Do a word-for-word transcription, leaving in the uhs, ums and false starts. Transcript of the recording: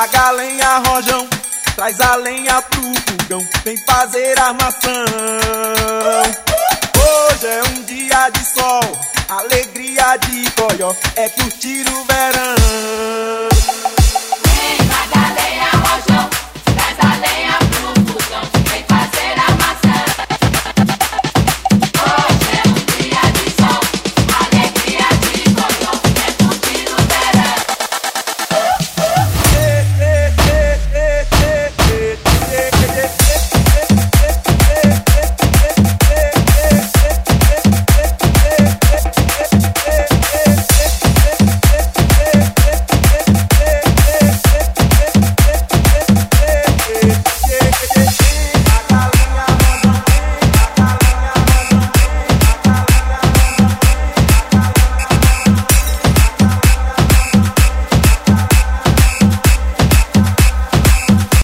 Traga a lenha, rojão, traz a lenha pro fogão, vem fazer armação. Hoje é um dia de sol, alegria de coió, é curtir o verão.